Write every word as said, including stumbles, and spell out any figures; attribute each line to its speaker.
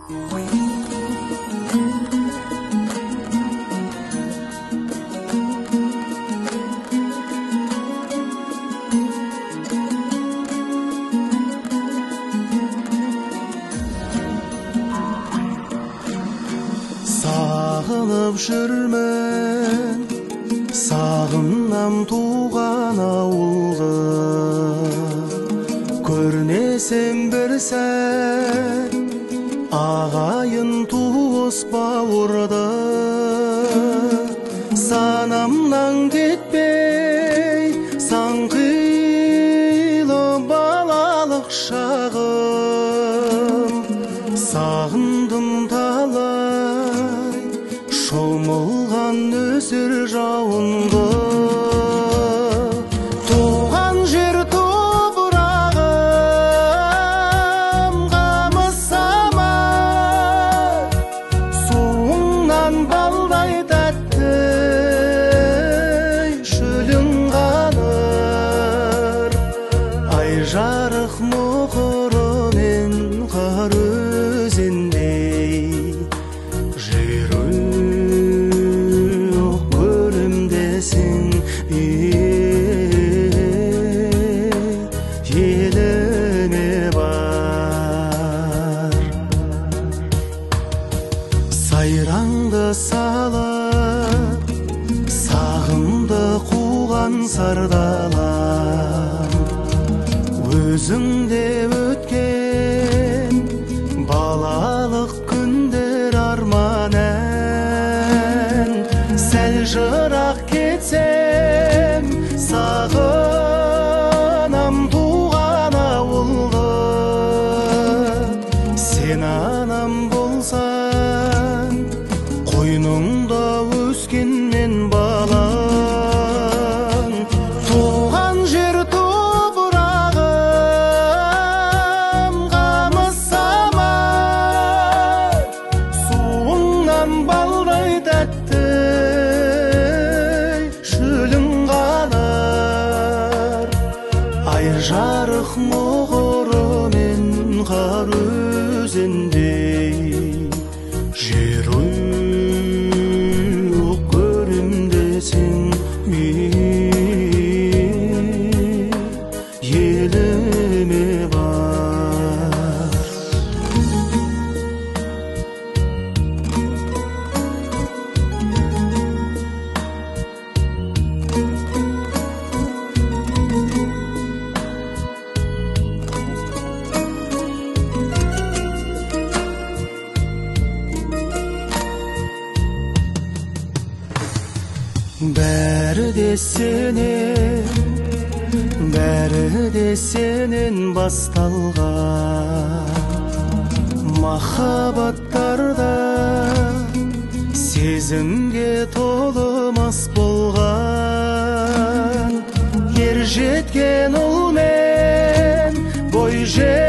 Speaker 1: Сағынып жүрмін, сағынам туған ауылғы. Көрнесем бір сәт, ағайын туыс бауырды. Санамнан кетпей, саңқилы балалық шағым. Сағындым талай, шомылған нөсер жауынды. Туған жер топырағым, қамыс самай, суыңнан балдай тәтті, шөлің қаныр. Ай жарық мұқырымен қар өзендей, жерұйық көрімдесің, еліме бар. Сайраңды салып, сағымды қуған сардалам. Өзіңде өткен балалық күндер арман ән. Сәл жырақ кетсем, сағынам туған ауылды. Сен анам болсаң, қойныңда өскен мен балаң. Туған жер топырағым, қамыс самай, суыңнан балдай тәтті, шөлің қанар. Ай жарық мұғырымен қар өзендей, жерұйық көрімдесің, еліме бар. Бәрі де сенен, бәрі де сенен басталған. Махаббаттарда сезімге толы мас болған. Ер жеткен ұл мен бой